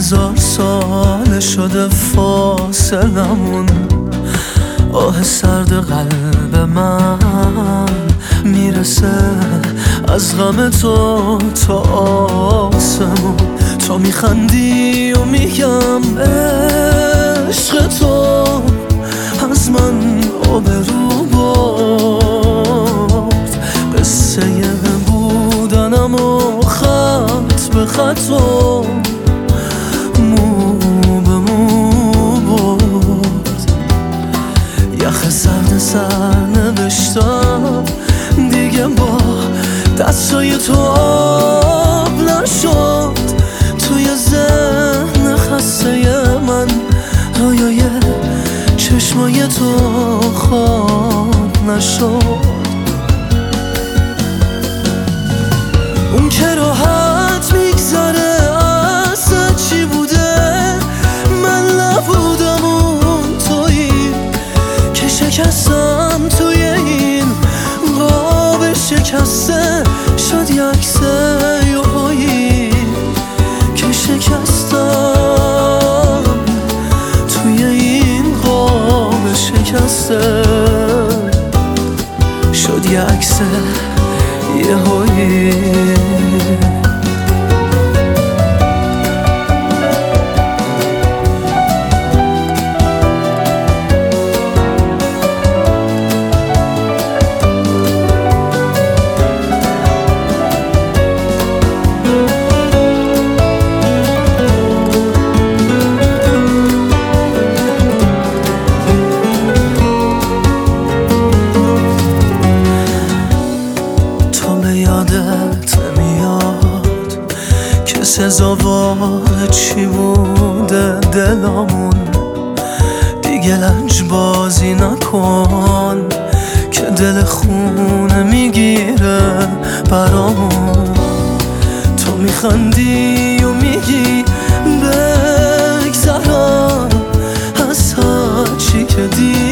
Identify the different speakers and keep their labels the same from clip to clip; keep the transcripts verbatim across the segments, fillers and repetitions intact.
Speaker 1: هزار سال شده فاصلمون، آه سرد قلب من میرسه از غم تو تا آسمون. تو میخندی و میگم عشق تو از من آبرو برد، قصه بودنم و خط به خط و مو به مو برد. یخ سرد سر نوشتم دیگه با دستای تو آب نشد، توی ذهن خسته من رویای چشمای تو خواب نشد. اون که راحت میگذره اصلا چی بوده، من نبودم اون تویی که شکستم توی این قاب شکسته. شد یه عکس یهویی که شکستم توی این قاب شکسته. شد یه عکس یهویی. یادت نمیاد که سزاوار چی بوده دلامون، دیگه لنج بازی نکن که دل خونه میگیره برامون. تو میخندی و میگی بگذرم از هرچی که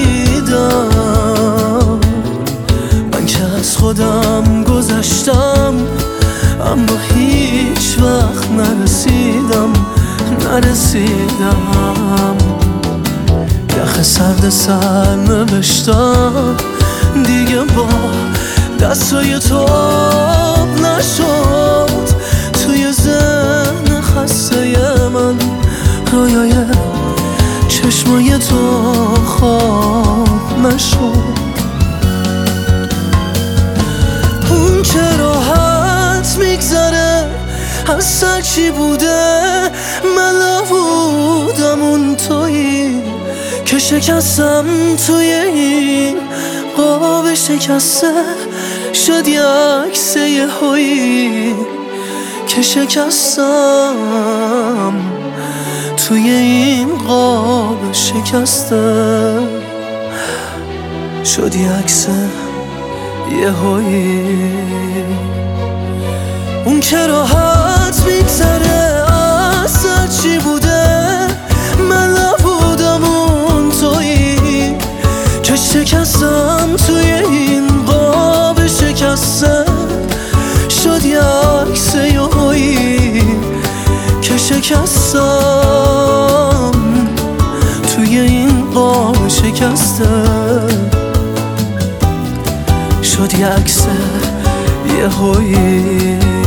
Speaker 1: دیدم، من که از خودم گذشتم اما هیچ وقت نرسیدم نرسیدم. یخ سرد سر نوشتم دیگه با دستای تو آب نشد، توی ذهن خسته من رویای چشمای تو خواب نشد. اون که راحت میگذره اصلا چی بوده، من نبودم اون تویی که شکستم توی این قاب شکسته. شد یه عکس یهویی که شکستم توی این قاب شکسته. شد یه عکس یهویی. اون که راحت میگذره اصلا چی بوده، من نبودم اون تویی که شکستم توی این قاب شکسته. شد یه عکس یهویی که شکستم توی این قاب شکسته. شد یه عکس یهویی.